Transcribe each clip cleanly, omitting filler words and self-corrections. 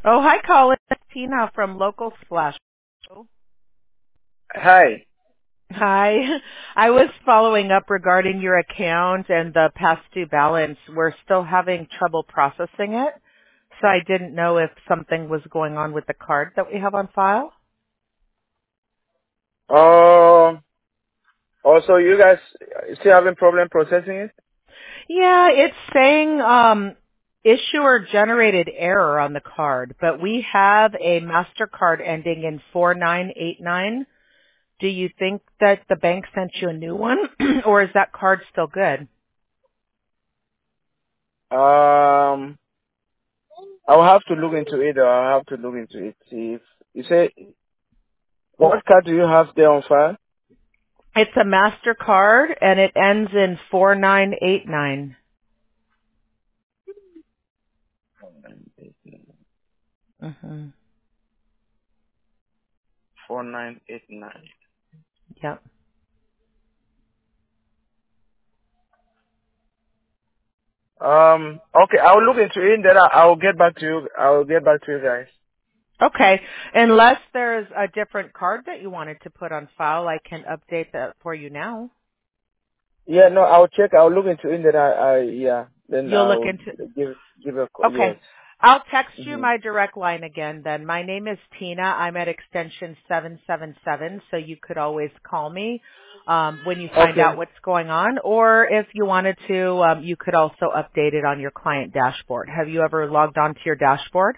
Oh, hi, Colin. It's Tina from Local Splash. Hi. Hi. I was following up regarding your account and the past due balance. We're still having trouble processing it, so I didn't know if something was going on with the card that we have on file. Um. Also, you guys still having problem processing it? Yeah, it's saying issuer generated error on the card, but we have a MasterCard ending in 4989. Do you think that the bank sent you a new one, or is that card still good? Um. I'll have to look into it. Or I'll have to look into it. See if you say what card do you have there on file? It's a MasterCard, and it ends in 4989. Mm-hmm. 4989. Yep. Okay, I'll look into it. Then I'll get back to you. I'll get back to you guys. Okay. Unless there's a different card that you wanted to put on file, I can update that for you now. Yeah, no, I'll check. I'll look into it. Then yeah. Then You'll look I'll into. give a call. Yes. Okay. I'll text you Mhm. my direct line again then. My name is Tina. I'm at extension 777, so you could always call me when you find Okay. out what's going on. Or if you wanted to, you could also update it on your client dashboard. Have you ever logged on to your dashboard?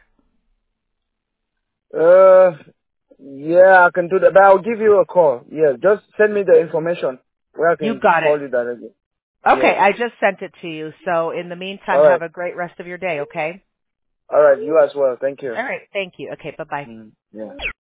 Uh. Yeah, I can do that, but I'll give you a call. Yeah, just send me the information where I You can got it. call you directly. Okay, Yes. I just sent it to you. So in the All meantime, right. have a great rest of your day, okay? All right. You as well. Thank you. All right. Thank you. Okay, bye-bye. Yeah.